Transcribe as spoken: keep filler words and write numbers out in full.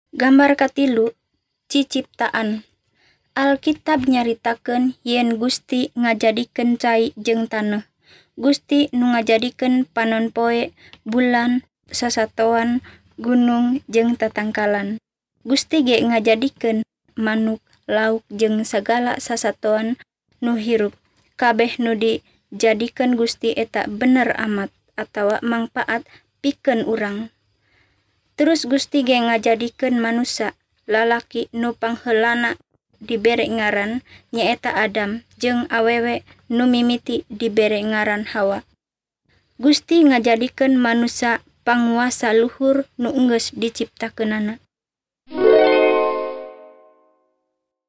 Gambar katilu, ciciptaan. Alkitab nyaritakeun yen Gusti ngajadikeun cai jeung taneuh. Gusti nu ngajadikeun panon poe, bulan, sasatoan, gunung jeung tatangkalan. Gusti ge ngajadikeun manuk, lauk jeung sagala sasatoan nu hirup. Kabeh nu dijadikeun Gusti eta bener amat atawa mangpaat pikeun urang. Terus Gusti ge ngajadikeun manusa, lalaki nu pangheulana dibere ngaran nyaeta Adam jeung awewe nu mimiti dibere ngaran Hawa. Gusti ngajadikeun manusa panguasa luhur nu geus diciptakeunana.